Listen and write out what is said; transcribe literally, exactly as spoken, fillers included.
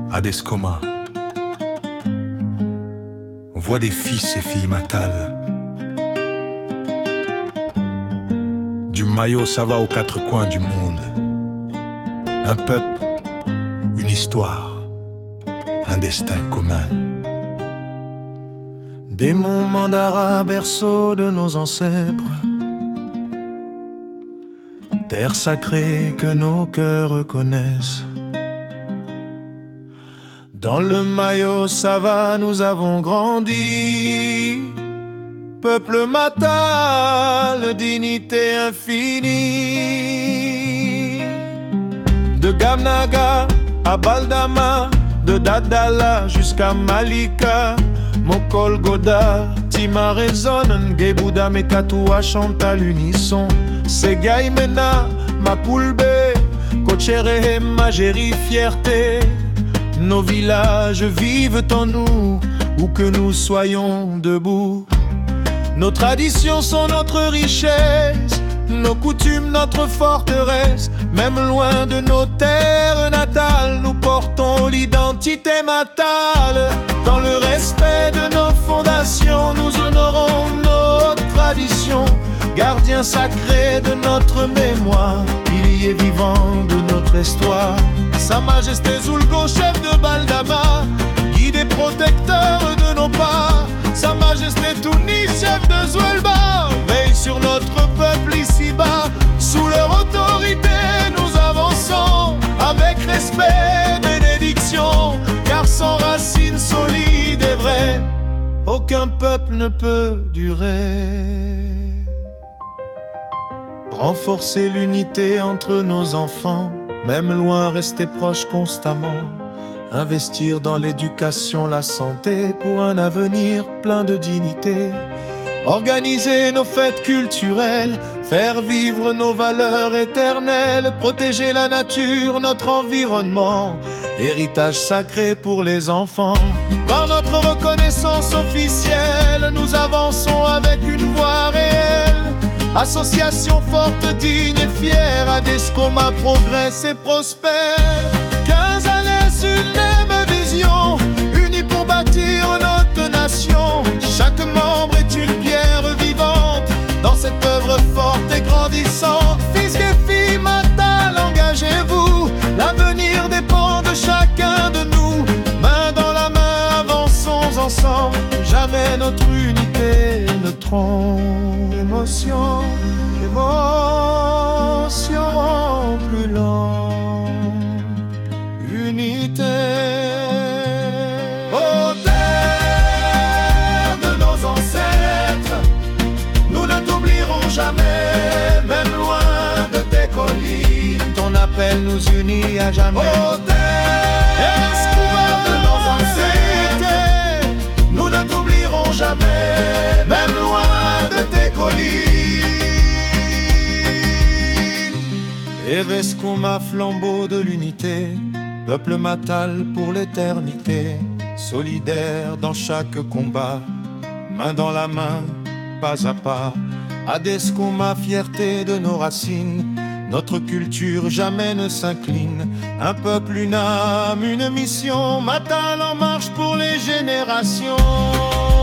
à Descoma. On voit des fils et filles matales. Du Mayo, ça va aux quatre coins du monde. Un peuple, une histoire, un destin commun. Des monts Mandara, berceau de nos ancêtres, terre sacrée que nos cœurs reconnaissent. Dans le Mayo, ça va, nous avons grandi. Peuple matal, dignité infinie. De Gamnaga à Baldama, de Dadala jusqu'à Malika, Mokol Goda, Tima résonne, Gebouda Mekatoua chante à l'unisson. Segaïmena, Mapoulbe, Kocherehe, Magérie, fierté. Nos villages vivent en nous, où que nous soyons debout. Nos traditions sont notre richesse, nos coutumes notre forteresse. Même loin de nos terres natales, nous portons l'identité matale. Dans le respect de nos fondations, nous honorons nos traditions. Gardien sacré de notre mémoire, pilier vivant de notre histoire. Sa Majesté Zulgo, chef de Baldama, guide et protecteur de nos pas. Sa Majesté Touni, chef de Zouelba, veille sur notre peuple ici-bas. Sous leur autorité, nous avançons avec respect, bénédiction. Car sans racines solides et vraies, aucun peuple ne peut durer. Renforcer l'unité entre nos enfants, même loin, rester proches constamment. Investir dans l'éducation, la santé, pour un avenir plein de dignité. Organiser nos fêtes culturelles, faire vivre nos valeurs éternelles. Protéger la nature, notre environnement, héritage sacré pour les enfants. Par notre reconnaissance officielle, nous avançons avec une voix réelle. Association forte, digne et fière, Adescoma progresse et prospère. Quinze années, une même vision, unis pour bâtir notre nation. Chaque membre est une pierre vivante dans cette œuvre forte et grandissante. Fils et filles matal, engagez-vous, l'avenir dépend de chacun de nous. Main dans la main, avançons ensemble, jamais notre unité ne trompe. Émotion, émotion plus lente, unité. Au terre de nos ancêtres, nous ne t'oublierons jamais, même loin de tes collines. Ton appel nous unit à jamais. Au terre de nos ancêtres, nous ne t'oublierons jamais, même loin de tes collines. Evescoma, flambeau de l'unité, peuple matal pour l'éternité. Solidaire dans chaque combat, main dans la main, pas à pas. Adescoma, fierté de nos racines, notre culture jamais ne s'incline. Un peuple, une âme, une mission, matal en marche pour les générations.